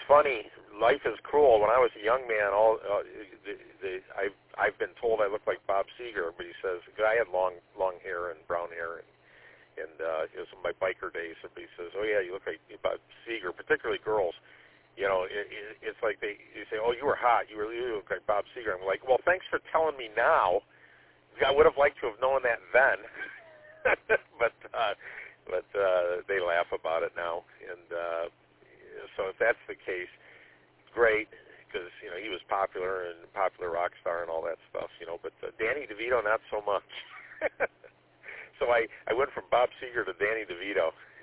funny. Life is cruel. When I was a young man, I've been told I look like Bob Seger. But he says, because I had long hair and brown hair, and it was in my biker days. And he says, oh yeah, you look like Bob Seger. Particularly girls. You know, it's like they say, oh, you were hot. You look like Bob Seger. I'm like, well, thanks for telling me now. I would have liked to have known that then. but they laugh about it now, and so if that's the case, great, because you know he was popular and popular rock star and all that stuff, you know. But Danny DeVito, not so much. So I went from Bob Seger to Danny DeVito.